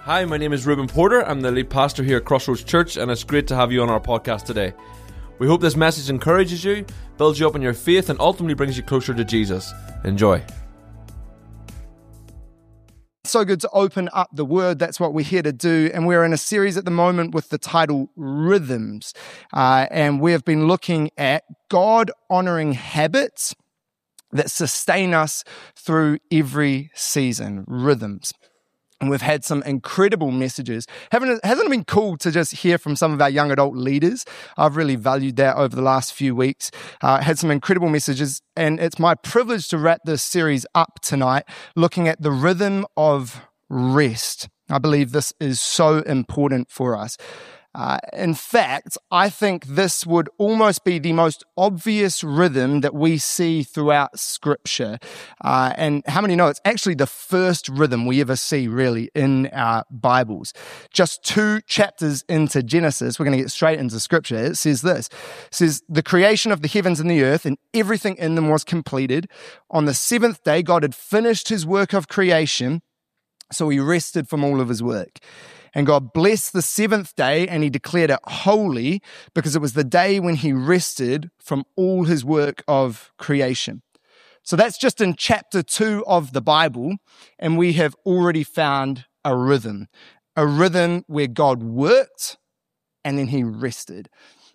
Hi, my name is Ruben Porter. I'm the lead pastor here at Crossroads Church, and it's great to have you on our podcast today. We hope this message encourages you, builds you up in your faith, and ultimately brings you closer to Jesus. Enjoy. So good to open up the Word. That's what we're here to do. And we're in a series at the moment with the title Rhythms. And we have been looking at God-honoring habits that sustain us through every season. Rhythms. And we've had some incredible messages. Hasn't it been cool to just hear from some of our young adult leaders? I've really valued that over the last few weeks. Had some incredible messages, and it's my privilege to wrap this series up tonight, looking at the rhythm of rest. I believe this is so important for us. In fact, I think this would almost be the most obvious rhythm that we see throughout Scripture. And how many know it's actually the first rhythm we ever see, really, in our Bibles? Just 2 chapters into Genesis, we're going to get straight into Scripture. It says this. It says, the creation of the heavens and the earth and everything in them was completed. On the 7th day, God had finished his work of creation, so he rested from all of his work. And God blessed the 7th day, and he declared it holy because it was the day when he rested from all his work of creation. So that's just in chapter 2 of the Bible, and we have already found a rhythm where God worked and then he rested.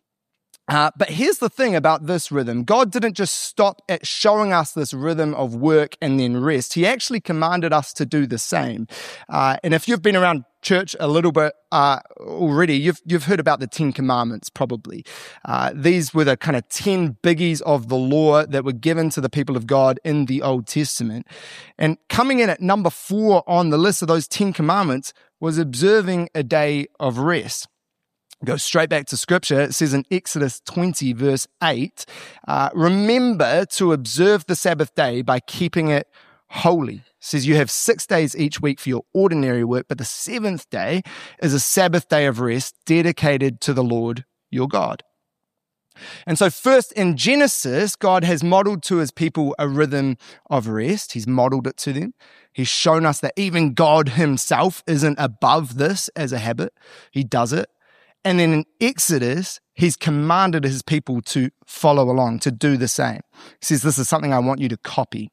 But here's the thing about this rhythm. God didn't just stop at showing us this rhythm of work and then rest. He actually commanded us to do the same. And if you've been around church a little bit already, you've heard about the 10 Commandments probably. These were the kind of 10 biggies of the law that were given to the people of God in the Old Testament. And coming in at number 4 on the list of those 10 Commandments was observing a day of rest. Go straight back to Scripture. It says in Exodus 20, verse 8, remember to observe the Sabbath day by keeping it holy. It says you have 6 days each week for your ordinary work, but the 7th day is a Sabbath day of rest dedicated to the Lord your God. And so first in Genesis, God has modeled to his people a rhythm of rest. He's modeled it to them. He's shown us that even God himself isn't above this as a habit. He does it. And then in Exodus, he's commanded his people to follow along, to do the same. He says, this is something I want you to copy.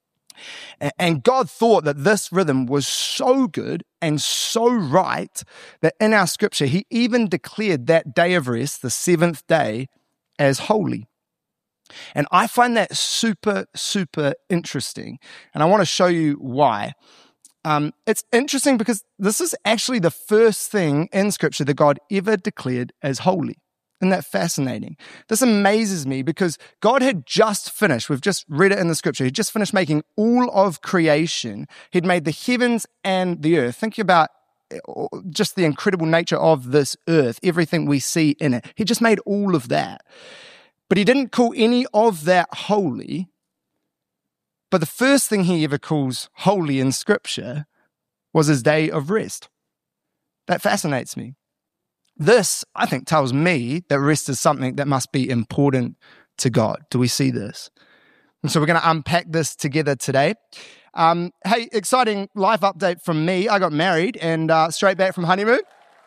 And God thought that this rhythm was so good and so right that in our Scripture, he even declared that day of rest, the 7th day, as holy. And I find that super, super interesting. And I want to show you why. It's interesting because this is actually the first thing in Scripture that God ever declared as holy. Isn't that fascinating? This amazes me because God had just finished, we've just read it in the Scripture, he'd just finished making all of creation. He'd made the heavens and the earth. Think about just the incredible nature of this earth, everything we see in it. He just made all of that. But he didn't call any of that holy. But the first thing he ever calls holy in Scripture was his day of rest. That fascinates me. This, I think, tells me that rest is something that must be important to God. Do we see this? And so we're going to unpack this together today. Hey, exciting life update from me. I got married and straight back from honeymoon.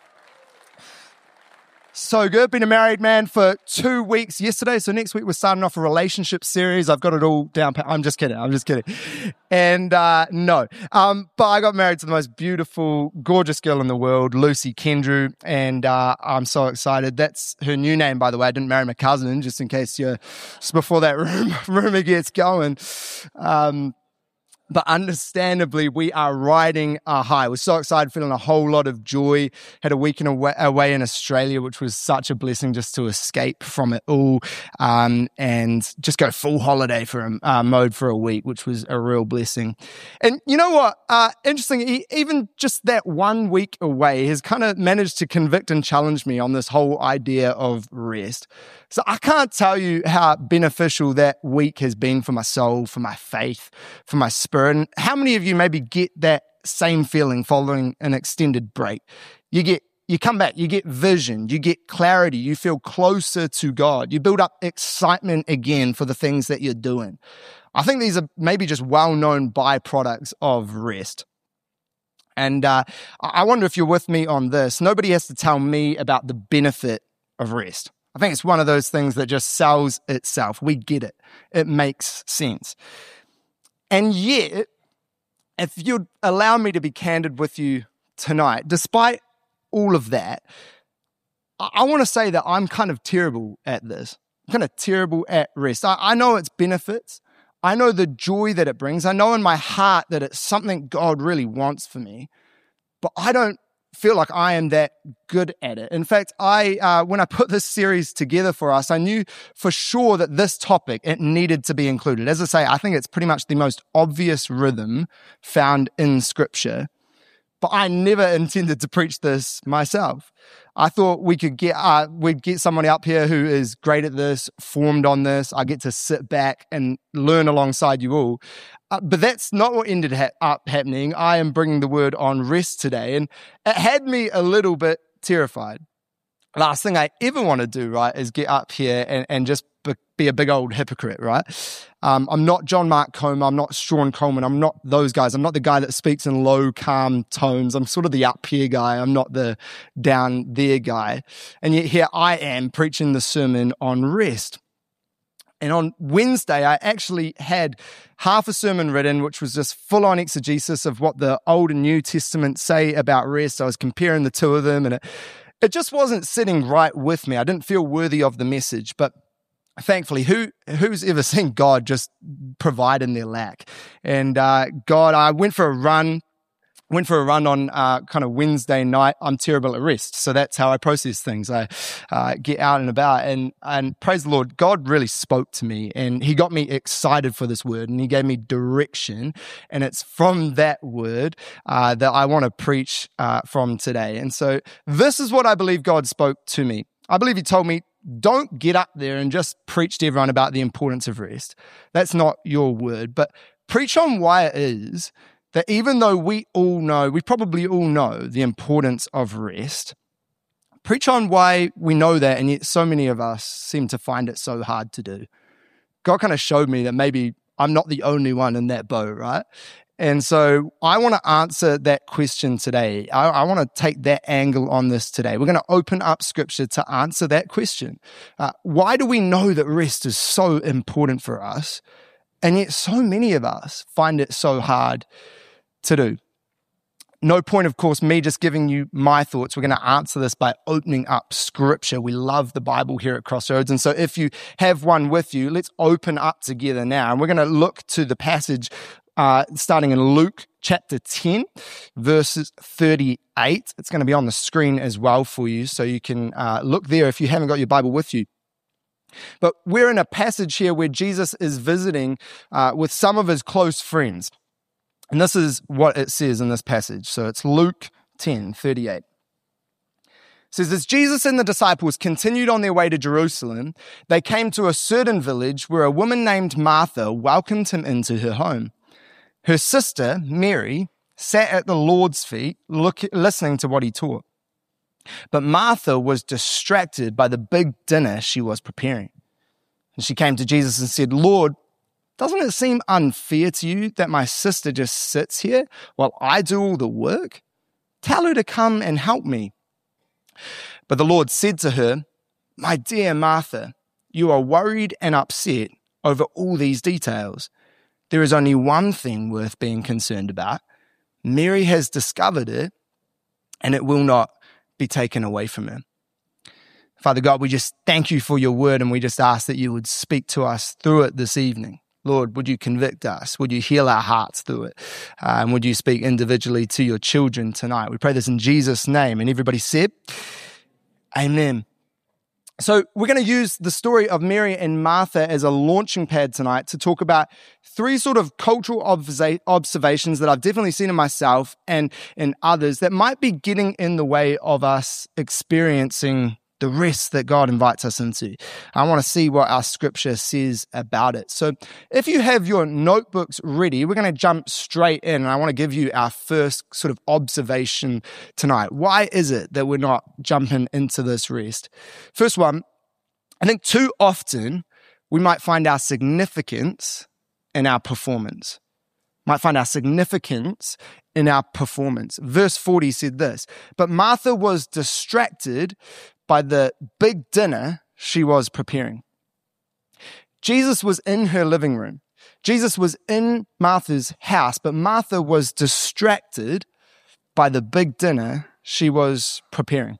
So good. Been a married man for 2 weeks yesterday. So next week we're starting off a relationship series. I've got it all down. I'm just kidding. And no. But I got married to the most beautiful, gorgeous girl in the world, Lucy Kendrew. And I'm so excited. That's her new name, by the way. I didn't marry my cousin, just in case just before that rumor gets going. But understandably, we are riding a high. We're so excited, feeling a whole lot of joy. Had a weekend away in Australia, which was such a blessing just to escape from it all and just go full holiday mode for a week, which was a real blessing. And you know what? Interesting, even just that 1 week away has kind of managed to convict and challenge me on this whole idea of rest. So I can't tell you how beneficial that week has been for my soul, for my faith, for my spirit. And how many of you maybe get that same feeling following an extended break? You come back, you get vision, you get clarity, you feel closer to God, you build up excitement again for the things that you're doing. I think these are maybe just well-known byproducts of rest. And I wonder if you're with me on this. Nobody has to tell me about the benefit of rest. I think it's one of those things that just sells itself. We get it. It makes sense. And yet, if you'd allow me to be candid with you tonight, despite all of that, I want to say that I'm kind of terrible at this. I'm kind of terrible at rest. I know its benefits. I know the joy that it brings. I know in my heart that it's something God really wants for me, but I don't feel like I am that good at it. In fact, when I put this series together for us, I knew for sure that this topic, it needed to be included. As I say, I think it's pretty much the most obvious rhythm found in Scripture, but I never intended to preach this myself. I thought we'd get somebody up here who is great at this, formed on this. I get to sit back and learn alongside you all. But that's not what ended up happening. I am bringing the word on rest today, and it had me a little bit terrified. Last thing I ever want to do, right, is get up here and just be a big old hypocrite, right? I'm not John Mark Comer. I'm not Sean Coleman. I'm not those guys. I'm not the guy that speaks in low, calm tones. I'm sort of the up here guy. I'm not the down there guy. And yet here I am preaching the sermon on rest. And on Wednesday, I actually had half a sermon written, which was just full-on exegesis of what the Old and New Testament say about rest. I was comparing the two of them, and it just wasn't sitting right with me. I didn't feel worthy of the message, but thankfully, who's ever seen God just provide in their lack? And God, I went for a run on kind of Wednesday night. I'm terrible at rest, so that's how I process things. I get out and about, and praise the Lord, God really spoke to me, and He got me excited for this word, and He gave me direction, and it's from that word that I want to preach from today. And so this is what I believe God spoke to me. I believe He told me, don't get up there and just preach to everyone about the importance of rest. That's not your word, but preach on why it is that even though we probably all know the importance of rest, preach on why we know that, and yet so many of us seem to find it so hard to do. God kind of showed me that maybe I'm not the only one in that boat, right? And so I want to answer that question today. I want to take that angle on this today. We're going to open up Scripture to answer that question. Why do we know that rest is so important for us, and yet so many of us find it so hard to do? No point, of course, me just giving you my thoughts. We're going to answer this by opening up Scripture. We love the Bible here at Crossroads. And so if you have one with you, let's open up together now. And we're going to look to the passage starting in Luke chapter 10, verses 38. It's going to be on the screen as well for you, so you can look there if you haven't got your Bible with you. But we're in a passage here where Jesus is visiting with some of His close friends. And this is what it says in this passage. So it's Luke 10:38. It says, as Jesus and the disciples continued on their way to Jerusalem, they came to a certain village where a woman named Martha welcomed Him into her home. Her sister, Mary, sat at the Lord's feet, listening to what He taught. But Martha was distracted by the big dinner she was preparing. And she came to Jesus and said, Lord, doesn't it seem unfair to you that my sister just sits here while I do all the work? Tell her to come and help me. But the Lord said to her, my dear Martha, you are worried and upset over all these details. There is only one thing worth being concerned about. Mary has discovered it, and it will not be taken away from her. Father God, we just thank you for your word, and we just ask that you would speak to us through it this evening. Lord, would you convict us? Would you heal our hearts through it? And would you speak individually to your children tonight? We pray this in Jesus' name. And everybody said, amen. So we're going to use the story of Mary and Martha as a launching pad tonight to talk about three sort of cultural observations that I've definitely seen in myself and in others that might be getting in the way of us experiencing the rest that God invites us into. I want to see what our Scripture says about it. So if you have your notebooks ready, we're going to jump straight in, and I want to give you our first sort of observation tonight. Why is it that we're not jumping into this rest? First one, I think too often we might find our significance in our performance. might find our significance in our performance. Verse 40 said this, "But Martha was distracted by the big dinner she was preparing." Jesus was in her living room. Jesus was in Martha's house, but Martha was distracted by the big dinner she was preparing.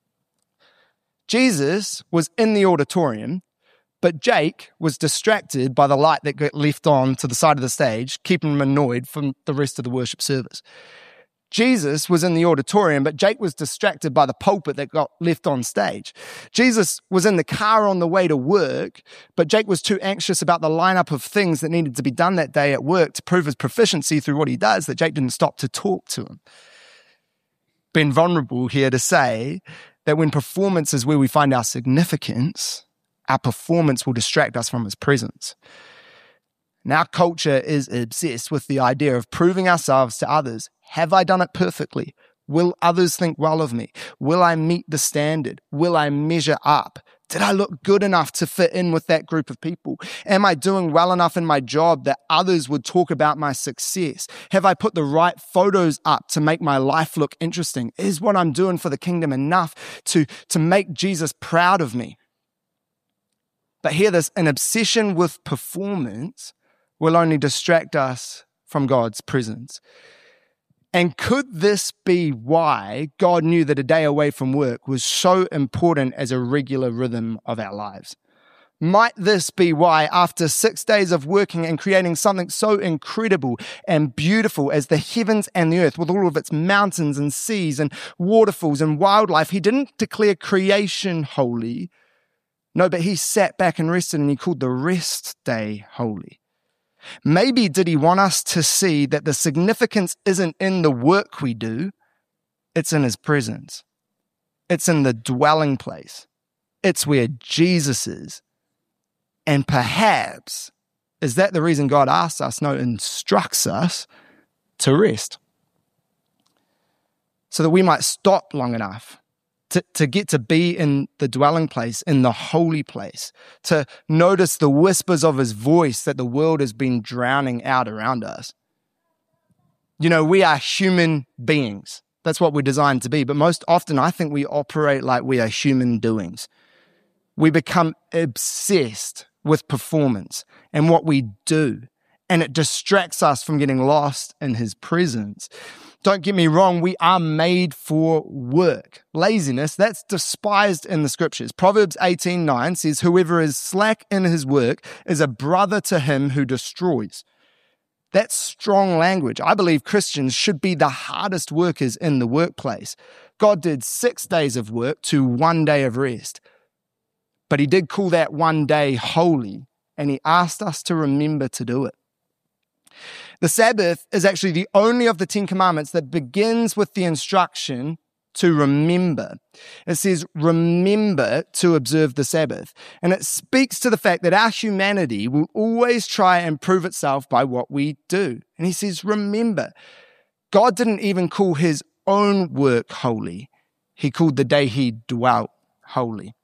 Jesus was in the auditorium, but Jake was distracted by the light that got left on to the side of the stage, keeping him annoyed from the rest of the worship service. Jesus was in the auditorium, but Jake was distracted by the pulpit that got left on stage. Jesus was in the car on the way to work, but Jake was too anxious about the lineup of things that needed to be done that day at work to prove his proficiency through what he does that Jake didn't stop to talk to him. Being vulnerable here to say that when performance is where we find our significance, our performance will distract us from his presence. And our culture is obsessed with the idea of proving ourselves to others. Have I done it perfectly? Will others think well of me? Will I meet the standard? Will I measure up? Did I look good enough to fit in with that group of people? Am I doing well enough in my job that others would talk about my success? Have I put the right photos up to make my life look interesting? Is what I'm doing for the kingdom enough to make Jesus proud of me? But hear this, an obsession with performance will only distract us from God's presence. And could this be why God knew that a day away from work was so important as a regular rhythm of our lives? Might this be why, after 6 days of working and creating something so incredible and beautiful as the heavens and the earth, with all of its mountains and seas and waterfalls and wildlife, he didn't declare creation holy? No, but he sat back and rested, and he called the rest day holy. Maybe did he want us to see that the significance isn't in the work we do, it's in his presence. It's in the dwelling place. It's where Jesus is. And perhaps, is that the reason God asks us, no, instructs us to rest? So that we might stop long enough to get to be in the dwelling place, in the holy place, to notice the whispers of his voice that the world has been drowning out around us. You know, we are human beings. That's what we're designed to be. But most often, I think we operate like we are human doings. We become obsessed with performance and what we do, and it distracts us from getting lost in his presence. Don't get me wrong, we are made for work. Laziness, that's despised in the scriptures. Proverbs 18:9 says, "Whoever is slack in his work is a brother to him who destroys." That's strong language. I believe Christians should be the hardest workers in the workplace. God did 6 days of work to 1 day of rest. But he did call that 1 day holy, and he asked us to remember to do it. The Sabbath is actually the only of the 10 commandments that begins with the instruction to remember. It says, remember to observe the Sabbath. And it speaks to the fact that our humanity will always try and prove itself by what we do. And he says, remember. God didn't even call his own work holy. He called the day he dwelt holy.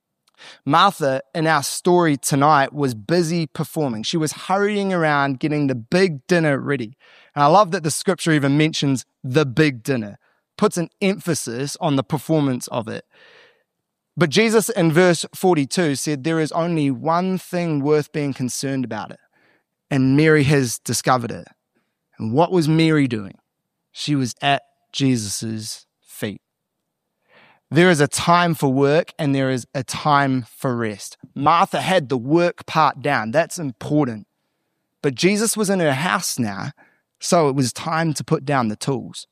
Martha, in our story tonight, was busy performing. She was hurrying around getting the big dinner ready. And I love that the scripture even mentions the big dinner, puts an emphasis on the performance of it. But Jesus in verse 42 said there is only one thing worth being concerned about it, and Mary has discovered it. And what was Mary doing? She was at Jesus' feet. There is a time for work and there is a time for rest. Martha had the work part down. That's important. But Jesus was in her house now, so it was time to put down the tools.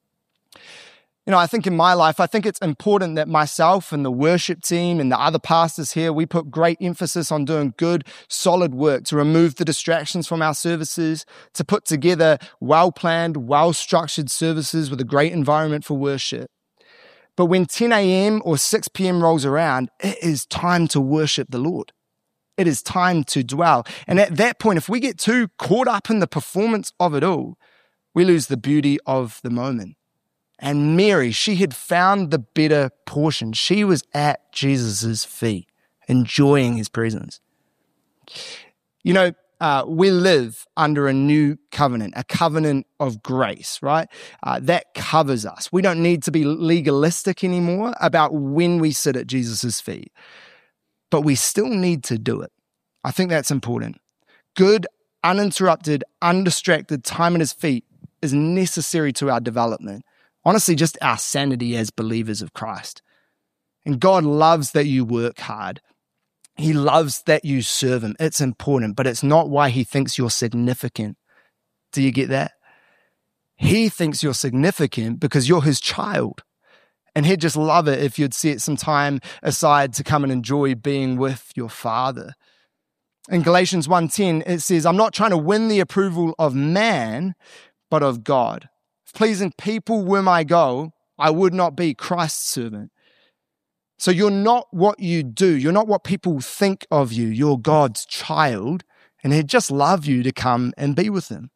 You know, I think in my life, I think it's important that myself and the worship team and the other pastors here, we put great emphasis on doing good, solid work to remove the distractions from our services, to put together well-planned, well-structured services with a great environment for worship. But when 10 a.m. or 6 p.m. rolls around, it is time to worship the Lord. It is time to dwell. And at that point, if we get too caught up in the performance of it all, we lose the beauty of the moment. And Mary, she had found the better portion. She was at Jesus' feet, enjoying his presence. You know, we live under a new covenant, a covenant of grace, right? That covers us. We don't need to be legalistic anymore about when we sit at Jesus' feet, but we still need to do it. I think that's important. Good, uninterrupted, undistracted time at his feet is necessary to our development. Honestly, just our sanity as believers of Christ. And God loves that you work hard. He loves that you serve him. It's important, but it's not why he thinks you're significant. Do you get that? He thinks you're significant because you're his child. And he'd just love it if you'd set some time aside to come and enjoy being with your Father. In Galatians 1:10, it says, I'm not trying to win the approval of man, but of God. If pleasing people were my goal, I would not be Christ's servant. So you're not what you do. You're not what people think of you. You're God's child, and he'd just love you to come and be with him.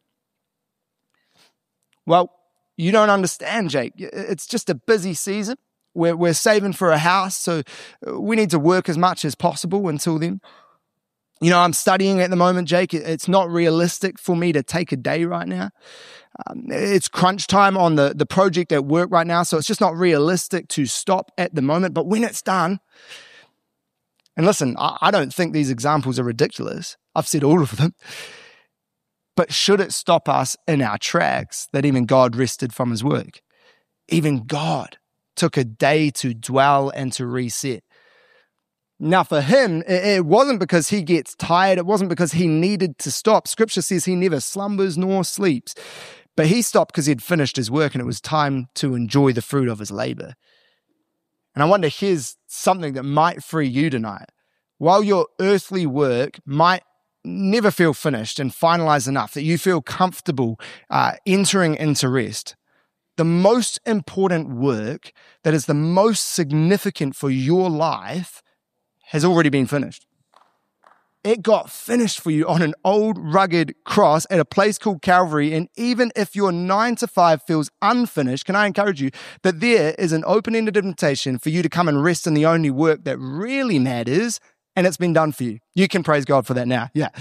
Well, you don't understand, Jake. It's just a busy season. We're saving for a house, so we need to work as much as possible until then. You know, I'm studying at the moment, Jake. It's not realistic for me to take a day right now. It's crunch time on the project at work right now, so it's just not realistic to stop at the moment. But when it's done, and listen, I don't think these examples are ridiculous. I've said all of them. But should it stop us in our tracks that even God rested from his work? Even God took a day to dwell and to reset. Now for him, it wasn't because he gets tired. It wasn't because he needed to stop. Scripture says he neither slumbers nor sleeps. But he stopped because he'd finished his work and it was time to enjoy the fruit of his labor. And I wonder, here's something that might free you tonight. While your earthly work might never feel finished and finalized enough that you feel comfortable entering into rest, the most important work that is the most significant for your life has already been finished. It got finished for you on an old rugged cross at a place called Calvary. And even if your 9 to 5 feels unfinished, can I encourage you that there is an open-ended invitation for you to come and rest in the only work that really matters, and it's been done for you. You can praise God for that now. Yeah.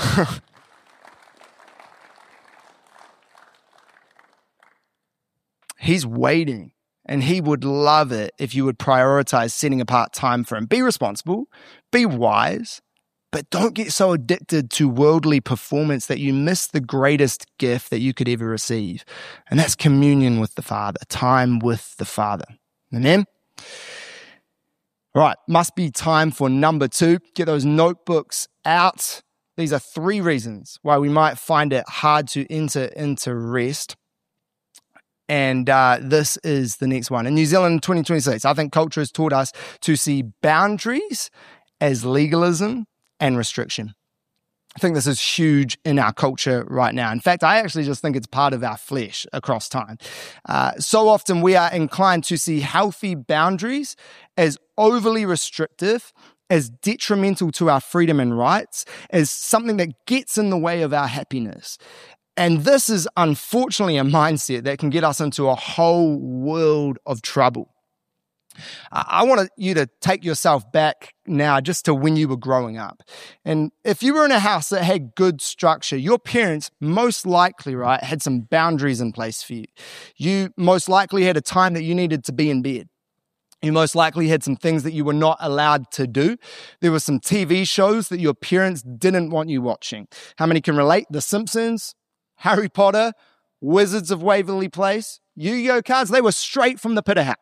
He's waiting. And he would love it if you would prioritize setting apart time for him. Be responsible, be wise, but don't get so addicted to worldly performance that you miss the greatest gift that you could ever receive. And that's communion with the Father, time with the Father. Amen? All right, must be time for number 2. Get those notebooks out. These are 3 reasons why we might find it hard to enter into rest. And this is the next one. In New Zealand 2026, I think culture has taught us to see boundaries as legalism and restriction. I think this is huge in our culture right now. In fact, I actually just think it's part of our flesh across time. So often we are inclined to see healthy boundaries as overly restrictive, as detrimental to our freedom and rights, as something that gets in the way of our happiness. And this is unfortunately a mindset that can get us into a whole world of trouble. I want you to take yourself back now just to when you were growing up. And if you were in a house that had good structure, your parents most likely, right, had some boundaries in place for you. You most likely had a time that you needed to be in bed. You most likely had some things that you were not allowed to do. There were some TV shows that your parents didn't want you watching. How many can relate? The Simpsons, Harry Potter, Wizards of Waverly Place, Yu-Gi-Oh cards, they were straight from the pit of hell.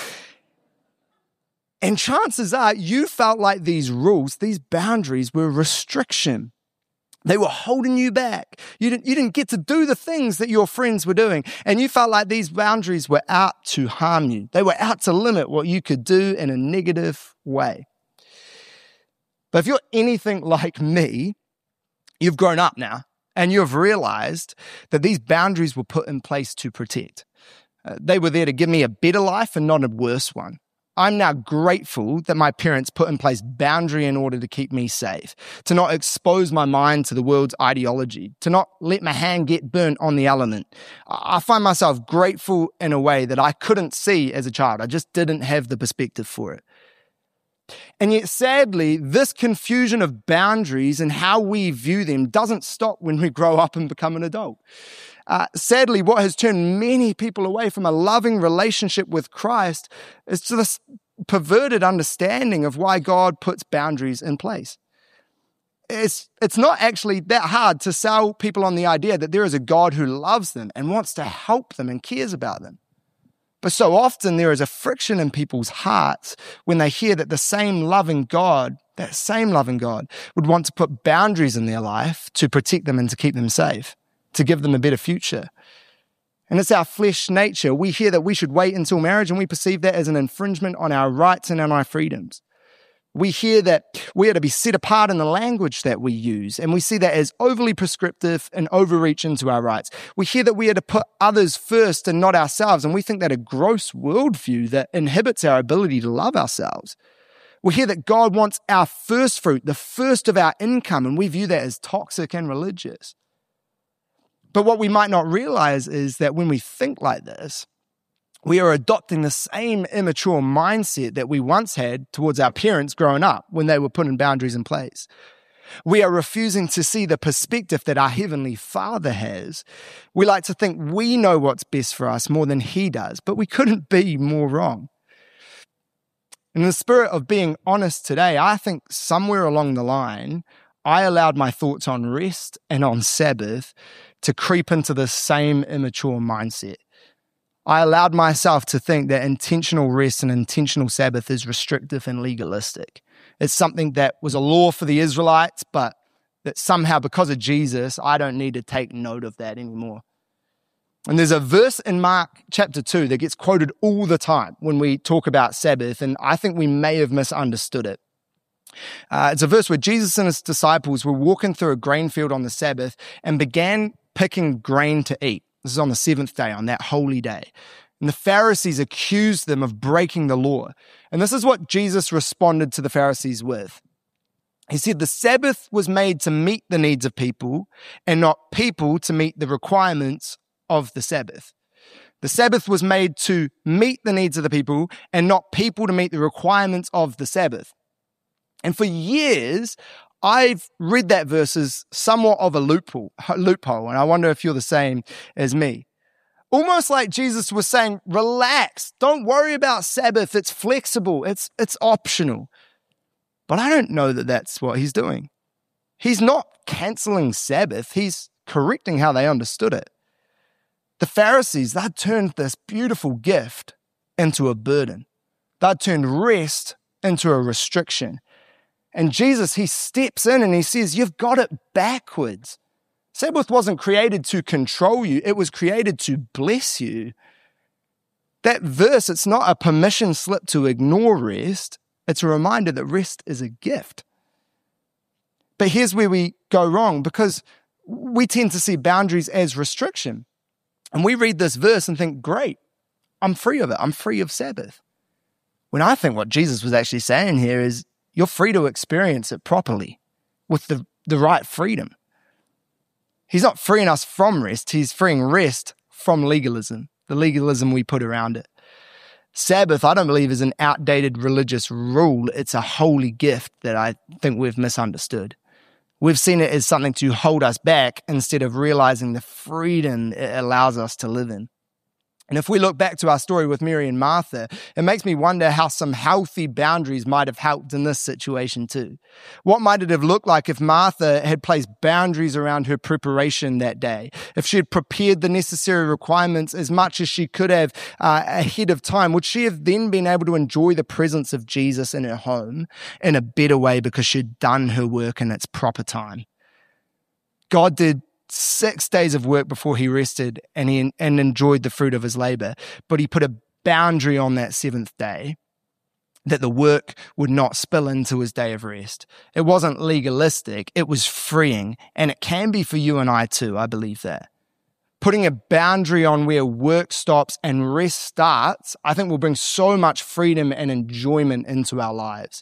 And chances are you felt like these rules, these boundaries were restriction. They were holding you back. You didn't get to do the things that your friends were doing. And you felt like these boundaries were out to harm you. They were out to limit what you could do in a negative way. But if you're anything like me, you've grown up now. And you've realized that these boundaries were put in place to protect. They were there to give me a better life and not a worse one. I'm now grateful that my parents put in place boundary in order to keep me safe, to not expose my mind to the world's ideology, to not let my hand get burnt on the element. I find myself grateful in a way that I couldn't see as a child. I just didn't have the perspective for it. And yet, sadly, this confusion of boundaries and how we view them doesn't stop when we grow up and become an adult. Sadly, what has turned many people away from a loving relationship with Christ is to this perverted understanding of why God puts boundaries in place. It's not actually that hard to sell people on the idea that there is a God who loves them and wants to help them and cares about them. But so often there is a friction in people's hearts when they hear that that same loving God, would want to put boundaries in their life to protect them and to keep them safe, to give them a better future. And it's our flesh nature. We hear that we should wait until marriage, and we perceive that as an infringement on our rights and on our freedoms. We hear that we are to be set apart in the language that we use, and we see that as overly prescriptive and overreach into our rights. We hear that we are to put others first and not ourselves, and we think that a gross worldview that inhibits our ability to love ourselves. We hear that God wants our first fruit, the first of our income, and we view that as toxic and religious. But what we might not realize is that when we think like this, we are adopting the same immature mindset that we once had towards our parents growing up when they were putting boundaries in place. We are refusing to see the perspective that our Heavenly Father has. We like to think we know what's best for us more than He does, but we couldn't be more wrong. In the spirit of being honest today, I think somewhere along the line, I allowed my thoughts on rest and on Sabbath to creep into the same immature mindset. I allowed myself to think that intentional rest and intentional Sabbath is restrictive and legalistic. It's something that was a law for the Israelites, but that somehow because of Jesus, I don't need to take note of that anymore. And there's a verse in Mark chapter 2 that gets quoted all the time when we talk about Sabbath, and I think we may have misunderstood it. It's a verse where Jesus and his disciples were walking through a grain field on the Sabbath and began picking grain to eat. This is on the seventh day, on that holy day. And the Pharisees accused them of breaking the law. And this is what Jesus responded to the Pharisees with. He said, the Sabbath was made to meet the needs of people and not people to meet the requirements of the Sabbath. The Sabbath was made to meet the needs of the people and not people to meet the requirements of the Sabbath. And for years, I've read that verse as somewhat of a loophole, and I wonder if you're the same as me. Almost like Jesus was saying, relax, don't worry about Sabbath, it's flexible, it's optional. But I don't know that that's what he's doing. He's not canceling Sabbath, he's correcting how they understood it. The Pharisees, they'd turned this beautiful gift into a burden. They'd turned rest into a restriction. And Jesus, he steps in and he says, you've got it backwards. Sabbath wasn't created to control you. It was created to bless you. That verse, it's not a permission slip to ignore rest. It's a reminder that rest is a gift. But here's where we go wrong, because we tend to see boundaries as restriction. And we read this verse and think, great, I'm free of it. I'm free of Sabbath. When I think what Jesus was actually saying here is, you're free to experience it properly with the right freedom. He's not freeing us from rest. He's freeing rest from legalism, the legalism we put around it. Sabbath, I don't believe, is an outdated religious rule. It's a holy gift that I think we've misunderstood. We've seen it as something to hold us back instead of realizing the freedom it allows us to live in. And if we look back to our story with Mary and Martha, it makes me wonder how some healthy boundaries might have helped in this situation too. What might it have looked like if Martha had placed boundaries around her preparation that day? If she had prepared the necessary requirements as much as she could have ahead of time, would she have then been able to enjoy the presence of Jesus in her home in a better way because she'd done her work in its proper time? God did 6 days of work before he rested and enjoyed the fruit of his labor. But he put a boundary on that seventh day that the work would not spill into his day of rest. It wasn't legalistic, it was freeing. And it can be for you and I too, I believe that. Putting a boundary on where work stops and rest starts, I think will bring so much freedom and enjoyment into our lives.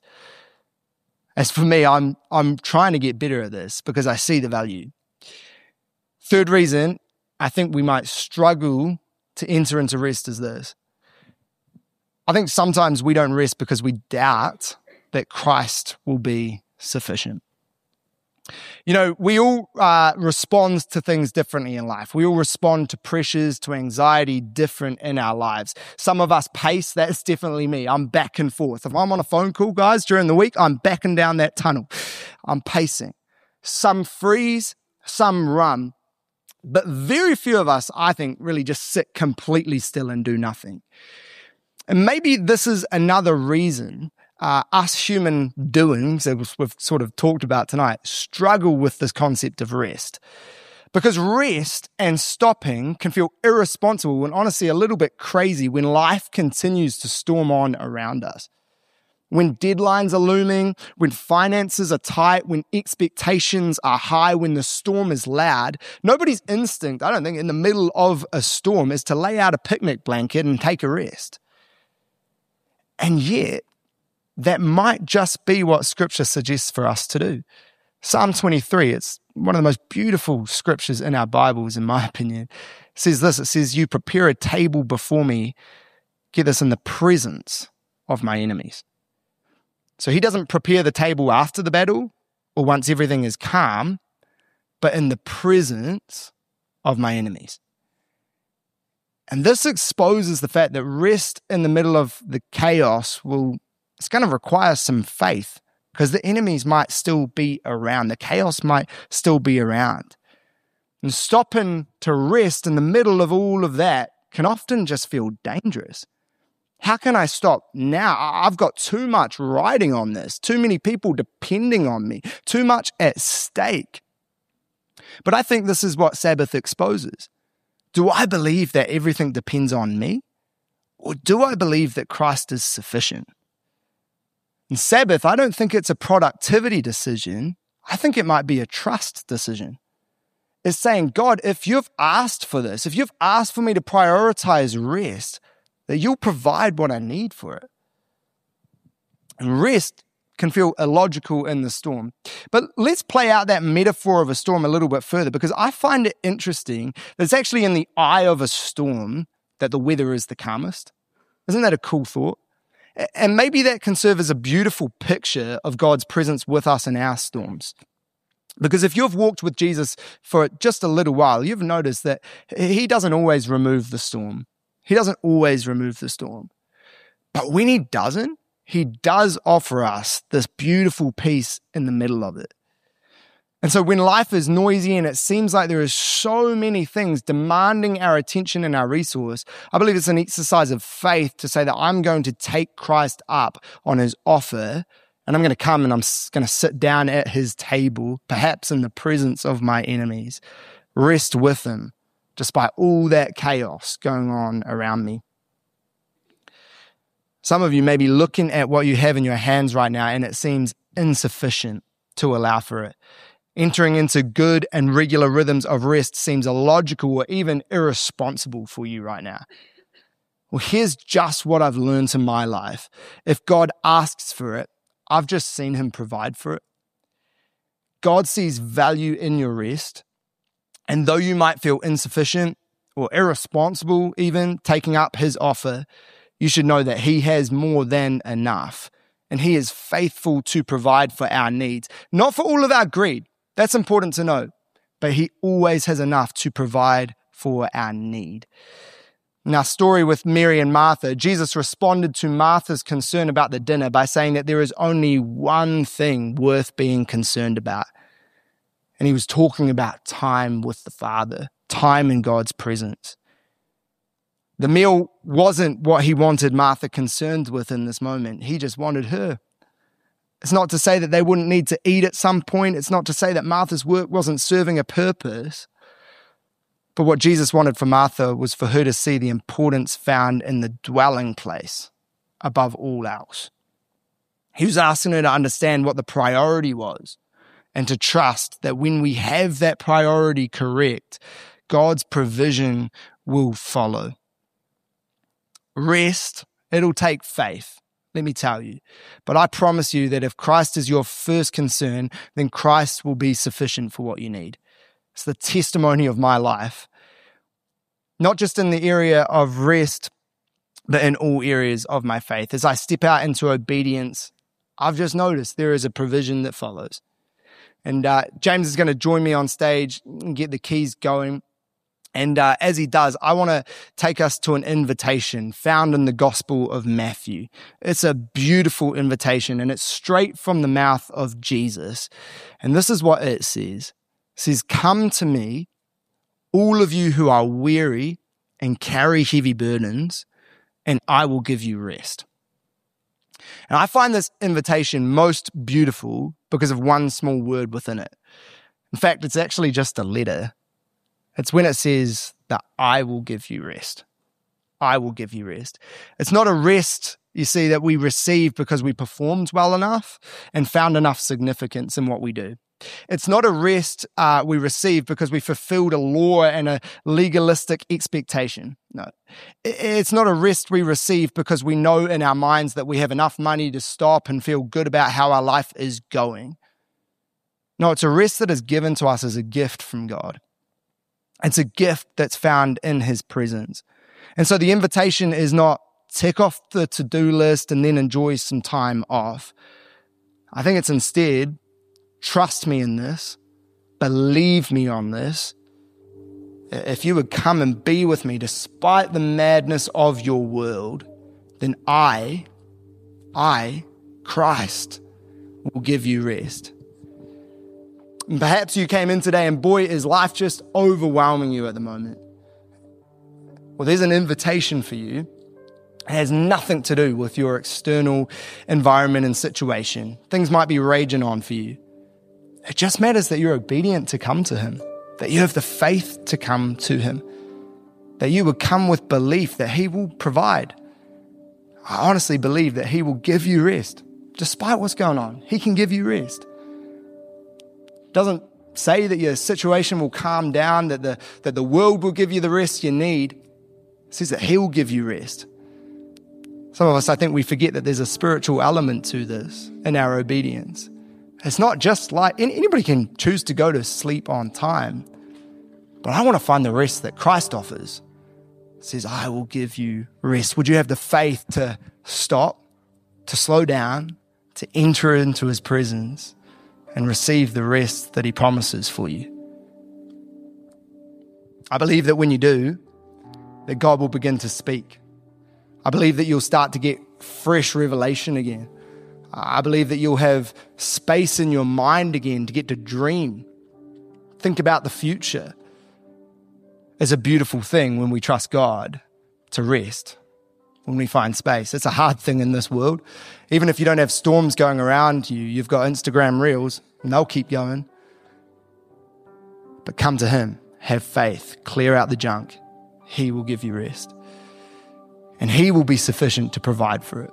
As for me, I'm trying to get better at this because I see the value. Third reason I think we might struggle to enter into rest is this. I think sometimes we don't rest because we doubt that Christ will be sufficient. You know, we all respond to things differently in life. We all respond to pressures, to anxiety different in our lives. Some of us pace. That's definitely me. I'm back and forth. If I'm on a phone call, guys, during the week, I'm backing down that tunnel. I'm pacing. Some freeze, some run. But very few of us, I think, really just sit completely still and do nothing. And maybe this is another reason us human doings, as we've sort of talked about tonight, struggle with this concept of rest. Because rest and stopping can feel irresponsible and honestly a little bit crazy when life continues to storm on around us. When deadlines are looming, when finances are tight, when expectations are high, when the storm is loud, nobody's instinct, I don't think, in the middle of a storm is to lay out a picnic blanket and take a rest. And yet, that might just be what Scripture suggests for us to do. Psalm 23, it's one of the most beautiful scriptures in our Bibles, in my opinion. It says this, it says, "You prepare a table before me," get this, "in the presence of my enemies." So he doesn't prepare the table after the battle or once everything is calm, but in the presence of my enemies. And this exposes the fact that rest in the middle of the chaos it's going to require some faith because the enemies might still be around. The chaos might still be around. And stopping to rest in the middle of all of that can often just feel dangerous. How can I stop now? I've got too much riding on this, too many people depending on me, too much at stake. But I think this is what Sabbath exposes. Do I believe that everything depends on me? Or do I believe that Christ is sufficient? In Sabbath, I don't think it's a productivity decision. I think it might be a trust decision. It's saying, God, if you've asked for this, if you've asked for me to prioritize rest, that you'll provide what I need for it. And rest can feel illogical in the storm. But let's play out that metaphor of a storm a little bit further, because I find it interesting that it's actually in the eye of a storm that the weather is the calmest. Isn't that a cool thought? And maybe that can serve as a beautiful picture of God's presence with us in our storms. Because if you've walked with Jesus for just a little while, you've noticed that he doesn't always remove the storm. He doesn't always remove the storm. But when he doesn't, he does offer us this beautiful peace in the middle of it. And so when life is noisy and it seems like there are so many things demanding our attention and our resource, I believe it's an exercise of faith to say that I'm going to take Christ up on his offer, and I'm going to come and I'm going to sit down at his table, perhaps in the presence of my enemies, rest with him, despite all that chaos going on around me. Some of you may be looking at what you have in your hands right now, and it seems insufficient to allow for it. Entering into good and regular rhythms of rest seems illogical or even irresponsible for you right now. Well, here's just what I've learned in my life. If God asks for it, I've just seen him provide for it. God sees value in your rest. And though you might feel insufficient or irresponsible even taking up his offer, you should know that he has more than enough. And he is faithful to provide for our needs, not for all of our greed. That's important to know. But he always has enough to provide for our need. In our story with Mary and Martha, Jesus responded to Martha's concern about the dinner by saying that there is only one thing worth being concerned about. And he was talking about time with the Father, time in God's presence. The meal wasn't what he wanted Martha concerned with in this moment. He just wanted her. It's not to say that they wouldn't need to eat at some point. It's not to say that Martha's work wasn't serving a purpose. But what Jesus wanted for Martha was for her to see the importance found in the dwelling place above all else. He was asking her to understand what the priority was and to trust that when we have that priority correct, God's provision will follow. Rest, it'll take faith, let me tell you. But I promise you that if Christ is your first concern, then Christ will be sufficient for what you need. It's the testimony of my life, not just in the area of rest, but in all areas of my faith. As I step out into obedience, I've just noticed there is a provision that follows. And James is going to join me on stage and get the keys going. And as he does, I want to take us to an invitation found in the Gospel of Matthew. It's a beautiful invitation, and it's straight from the mouth of Jesus. And this is what it says. It says, "Come to me, all of you who are weary and carry heavy burdens, and I will give you rest." And I find this invitation most beautiful because of one small word within it. In fact, it's actually just a letter. It's when it says that I will give you rest. I will give you rest. It's not a rest, you see, that we receive because we performed well enough and found enough significance in what we do. It's not a rest we receive because we fulfilled a law and a legalistic expectation. No, it's not a rest we receive because we know in our minds that we have enough money to stop and feel good about how our life is going. No, it's a rest that is given to us as a gift from God. It's a gift that's found in his presence. And so the invitation is not tick off the to-do list and then enjoy some time off. I think it's instead, trust me in this, believe me on this. If you would come and be with me despite the madness of your world, then I, Christ, will give you rest. And perhaps you came in today and boy, is life just overwhelming you at the moment. Well, there's an invitation for you. It has nothing to do with your external environment and situation. Things might be raging on for you. It just matters that you're obedient to come to him, that you have the faith to come to him, that you would come with belief that he will provide. I honestly believe that he will give you rest. Despite what's going on, he can give you rest. Doesn't say that your situation will calm down, that the world will give you the rest you need. It says that he will give you rest. Some of us, I think we forget that there's a spiritual element to this in our obedience. It's not just like, anybody can choose to go to sleep on time, but I want to find the rest that Christ offers. It says, I will give you rest. Would you have the faith to stop, to slow down, to enter into his presence and receive the rest that he promises for you? I believe that when you do, that God will begin to speak. I believe that you'll start to get fresh revelation again. I believe that you'll have space in your mind again to get to dream. Think about the future. It's a beautiful thing when we trust God to rest, when we find space. It's a hard thing in this world. Even if you don't have storms going around you, you've got Instagram reels, and they'll keep going. But come to him, have faith, clear out the junk. He will give you rest. And he will be sufficient to provide for it.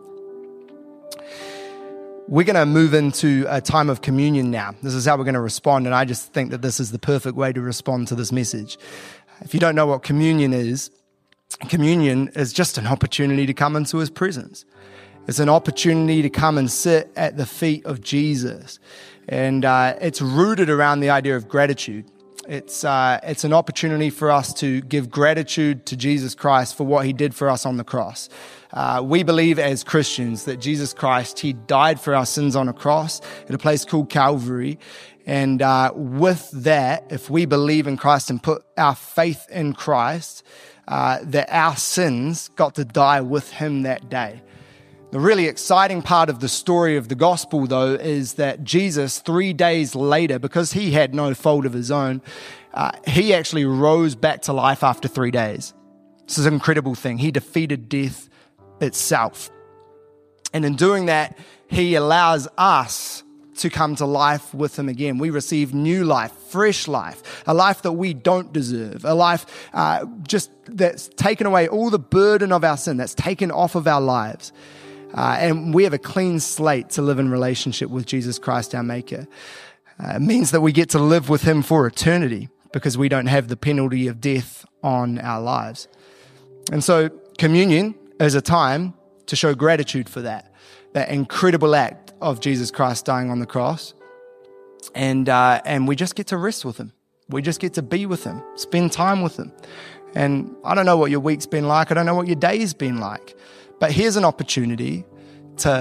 We're going to move into a time of communion now. This is how we're going to respond, and I just think that this is the perfect way to respond to this message. If you don't know what communion is just an opportunity to come into his presence. It's an opportunity to come and sit at the feet of Jesus. And it's rooted around the idea of gratitude. It's an opportunity for us to give gratitude to Jesus Christ for what he did for us on the cross. We believe as Christians that Jesus Christ, he died for our sins on a cross at a place called Calvary. And with that, if we believe in Christ and put our faith in Christ, that our sins got to die with him that day. The really exciting part of the story of the gospel, though, is that Jesus, 3 days later, because he had no fault of his own, he actually rose back to life after 3 days. This is an incredible thing. He defeated death itself. And in doing that, he allows us to come to life with him again. We receive new life, fresh life, a life that we don't deserve, a life just that's taken away all the burden of our sin, that's taken off of our lives. And we have a clean slate to live in relationship with Jesus Christ, our Maker. It means that we get to live with him for eternity because we don't have the penalty of death on our lives. And so communion is a time to show gratitude for that incredible act of Jesus Christ dying on the cross. And we just get to rest with him. We just get to be with him, spend time with him. And I don't know what your week's been like. I don't know what your day's been like. But here's an opportunity to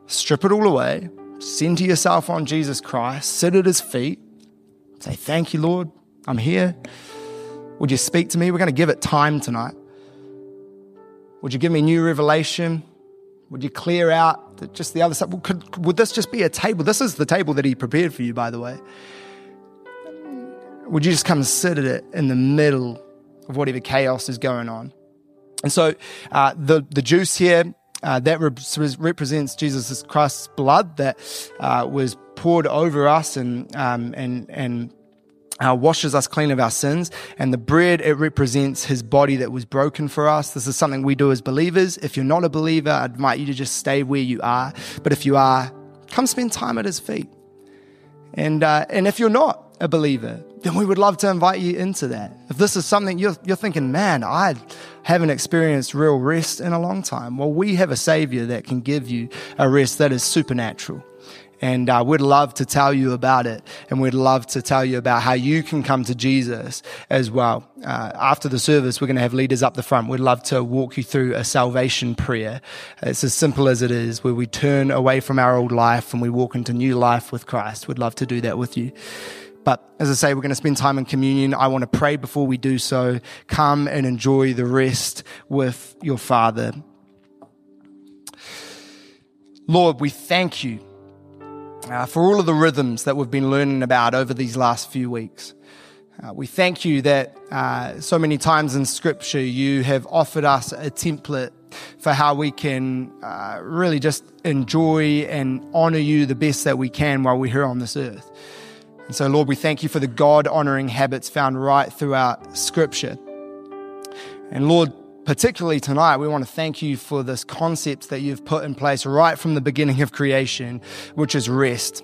strip it all away, center yourself on Jesus Christ, sit at his feet, say, thank you, Lord, I'm here. Would you speak to me? We're going to give it time tonight. Would you give me new revelation? Would you clear out just the other side? Would this just be a table? This is the table that he prepared for you, by the way. Would you just come and sit at it in the middle of whatever chaos is going on? And so the juice here, that represents Jesus Christ's blood that was poured over us and washes us clean of our sins. And the bread, it represents his body that was broken for us. This is something we do as believers. If you're not a believer, I'd invite you to just stay where you are. But if you are, come spend time at his feet. And if you're not a believer, then we would love to invite you into that. If this is something you're thinking, man, I haven't experienced real rest in a long time. Well, we have a Savior that can give you a rest that is supernatural. And we'd love to tell you about it. And we'd love to tell you about how you can come to Jesus as well. After the service, we're going to have leaders up the front. We'd love to walk you through a salvation prayer. It's as simple as it is, where we turn away from our old life and we walk into new life with Christ. We'd love to do that with you. But as I say, we're going to spend time in communion. I want to pray before we do so. Come and enjoy the rest with your Father. Lord, we thank you for all of the rhythms that we've been learning about over these last few weeks. We thank you that so many times in Scripture you have offered us a template for how we can really just enjoy and honor you the best that we can while we're here on this earth. And so, Lord, we thank you for the God-honoring habits found right throughout Scripture. And Lord, particularly tonight, we want to thank you for this concept that you've put in place right from the beginning of creation, which is rest.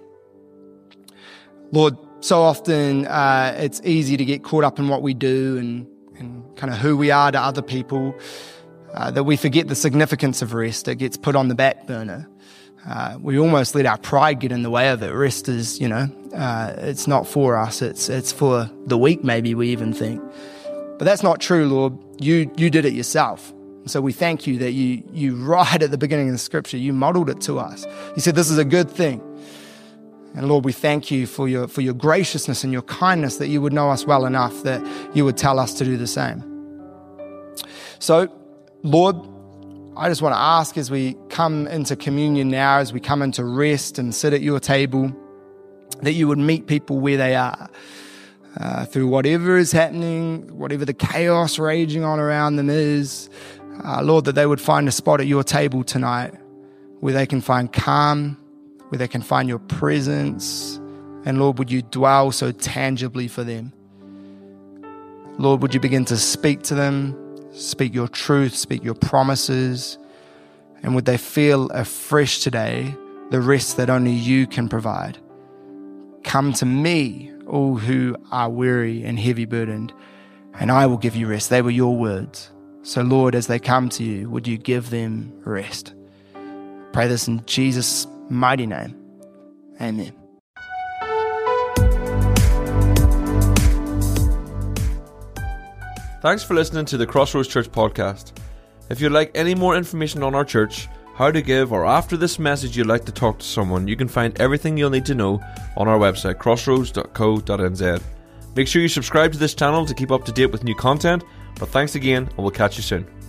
Lord, so often it's easy to get caught up in what we do and kind of who we are to other people, that we forget the significance of rest. It gets put on the back burner. We almost let our pride get in the way of it. Rest is, it's not for us. It's for the weak, maybe we even think. But that's not true, Lord. You did it yourself. So we thank you that you right at the beginning of the Scripture, you modeled it to us. You said this is a good thing. And Lord, we thank you for your graciousness and your kindness, that you would know us well enough that you would tell us to do the same. So, Lord, I just want to ask, as we come into communion now, as we come into rest and sit at your table, that you would meet people where they are. Through whatever is happening, whatever the chaos raging on around them is, Lord, that they would find a spot at your table tonight where they can find calm, where they can find your presence. And Lord, would you dwell so tangibly for them? Lord, would you begin to speak to them, speak your truth, speak your promises, and would they feel afresh today the rest that only you can provide? Come to me, all who are weary and heavy burdened, and I will give you rest. They were your words. So Lord, as they come to you, would you give them rest? Pray this in Jesus' mighty name. Amen. Thanks for listening to the Crossroads Church podcast. If you'd like any more information on our church, how to give, or after this message you'd like to talk to someone, you can find everything you'll need to know on our website, crossroads.co.nz. Make sure you subscribe to this channel to keep up to date with new content, but thanks again, and we'll catch you soon.